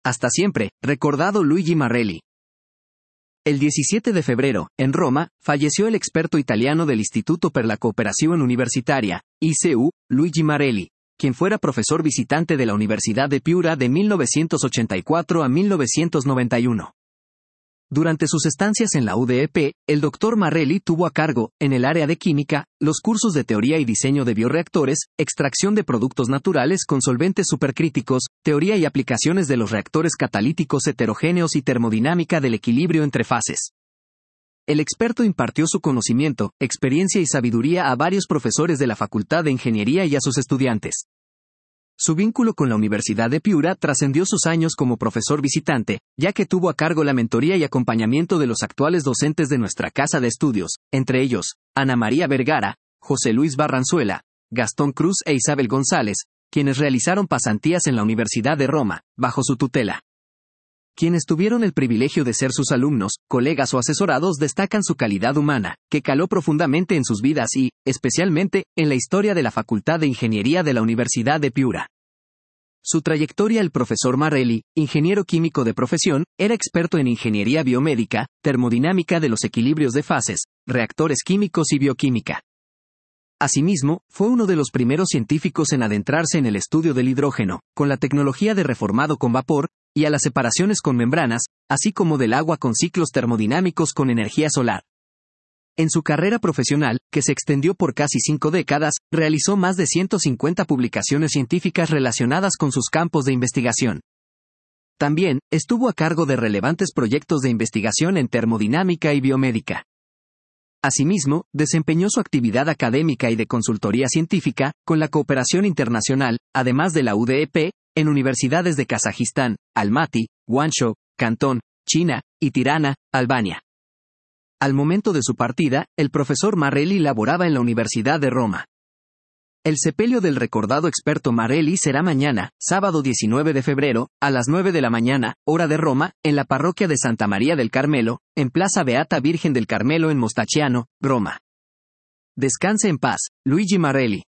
Hasta siempre, recordado Luigi Marrelli. El 17 de febrero, en Roma, falleció el experto italiano del Istituto per la Cooperazione Universitaria, ICU, Luigi Marrelli, quien fuera profesor visitante de la Universidad de Piura de 1984 a 1991. Durante sus estancias en la UDEP, el Dr. Marrelli tuvo a cargo, en el área de química, los cursos de teoría y diseño de bioreactores, extracción de productos naturales con solventes supercríticos, teoría y aplicaciones de los reactores catalíticos heterogéneos y termodinámica del equilibrio entre fases. El experto impartió su conocimiento, experiencia y sabiduría a varios profesores de la Facultad de Ingeniería y a sus estudiantes. Su vínculo con la Universidad de Piura trascendió sus años como profesor visitante, ya que tuvo a cargo la mentoría y acompañamiento de los actuales docentes de nuestra casa de estudios, entre ellos, Ana María Vergara, José Luis Barranzuela, Gastón Cruz e Isabel González, quienes realizaron pasantías en la Universidad de Roma, bajo su tutela. Quienes tuvieron el privilegio de ser sus alumnos, colegas o asesorados destacan su calidad humana, que caló profundamente en sus vidas y, especialmente, en la historia de la Facultad de Ingeniería de la Universidad de Piura. Su trayectoria. El profesor Marrelli, ingeniero químico de profesión, era experto en ingeniería biomédica, termodinámica de los equilibrios de fases, reactores químicos y bioquímica. Asimismo, fue uno de los primeros científicos en adentrarse en el estudio del hidrógeno, con la tecnología de reformado con vapor, y a las separaciones con membranas, así como del agua con ciclos termodinámicos con energía solar. En su carrera profesional, que se extendió por casi 5 décadas, realizó más de 150 publicaciones científicas relacionadas con sus campos de investigación. También, estuvo a cargo de relevantes proyectos de investigación en termodinámica y biomédica. Asimismo, desempeñó su actividad académica y de consultoría científica, con la cooperación internacional, además de la UDEP, en universidades de Kazajistán, Almaty, Guangzhou, Cantón, China, y Tirana, Albania. Al momento de su partida, el profesor Marrelli laboraba en la Universidad de Roma. El sepelio del recordado experto Marrelli será mañana, sábado 19 de febrero, a las 9 de la mañana, hora de Roma, en la parroquia de Santa María del Carmelo, en Plaza Beata Virgen del Carmelo en Mostaciano, Roma. Descanse en paz, Luigi Marrelli.